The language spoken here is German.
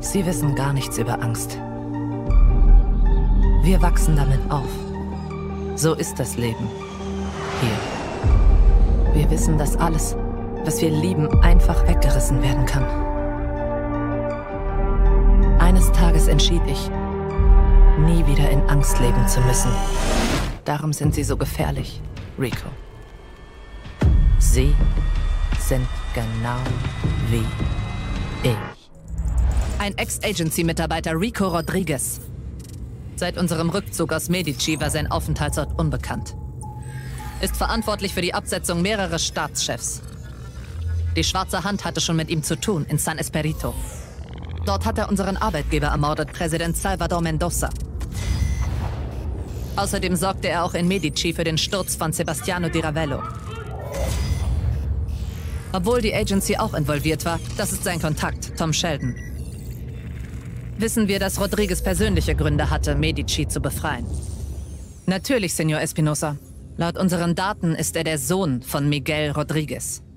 Sie wissen gar nichts über Angst. Wir wachsen damit auf. So ist das Leben. Hier. Wir wissen, dass alles, was wir lieben, einfach weggerissen werden kann. Eines Tages entschied ich, nie wieder in Angst leben zu müssen. Darum sind sie so gefährlich, Rico. Sie sind genau wie ich. Ein Ex-Agency-Mitarbeiter, Rico Rodriguez. Seit unserem Rückzug aus Medici war sein Aufenthaltsort unbekannt. Ist verantwortlich für die Absetzung mehrerer Staatschefs. Die Schwarze Hand hatte schon mit ihm zu tun, in San Esperito. Dort hat er unseren Arbeitgeber ermordet, Präsident Salvador Mendoza. Außerdem sorgte er auch in Medici für den Sturz von Sebastiano Di Ravello. Obwohl die Agency auch involviert war, das ist sein Kontakt, Tom Sheldon. Wissen wir, dass Rodriguez persönliche Gründe hatte, Medici zu befreien. Natürlich, Senor Espinosa. Laut unseren Daten ist er der Sohn von Miguel Rodriguez.